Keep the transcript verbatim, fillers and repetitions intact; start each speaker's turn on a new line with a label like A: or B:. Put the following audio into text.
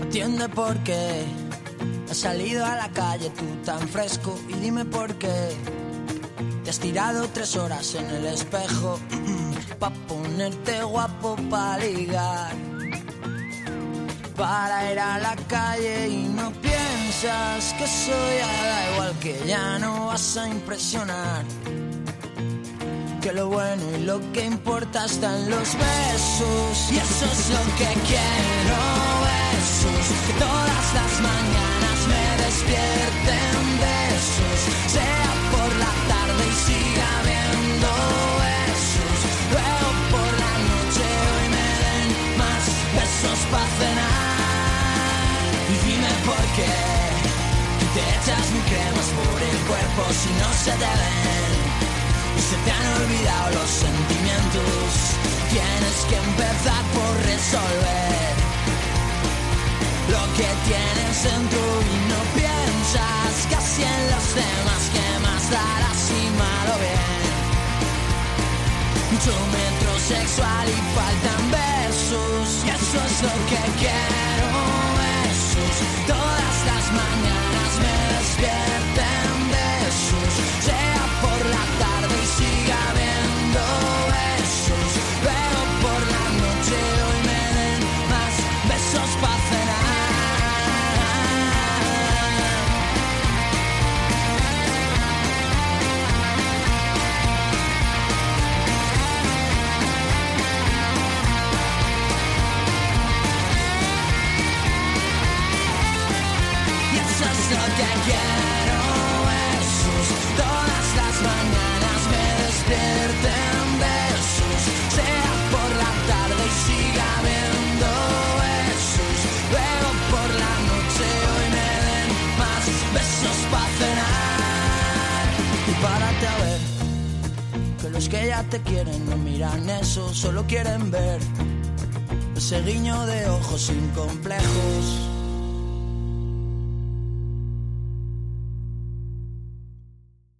A: entiende por qué has salido a la calle tú tan fresco. Y dime por qué te has tirado tres horas en el espejo pa' ponerte guapo, pa' ligar, para ir a la calle. Y no piensas que soy da igual, que ya no vas a impresionar, que lo bueno y lo que importa está en los besos. Y eso es lo que quiero, besos, que todas las mañanas me despierten besos, sea por la tarde y siga habiendo besos, luego por la noche hoy me den más besos pa' cenar. Y dime por qué te echas mi cremas por el cuerpo si no se te ven y se te han olvidado los sentimientos. Tienes que empezar por resolver lo que tienes dentro y no piensas casi en los demás, que más dará si mal o bien. Mucho metrosexual y faltan besos, y eso es lo que quiero, besos, todas las mañanas me despierten besos, sea por la tarde y siga habiendo besos, luego por la noche hoy me den más besos pa' cenar. Y eso es lo que quiero, besos, todas las mañanas me despierten besos, sea por la tarde y siga habiendo besos, luego por la noche hoy me den más besos pa' cenar. Y párate a ver que los que ya te quieren no miran eso, solo quieren ver ese guiño de ojos sin complejos.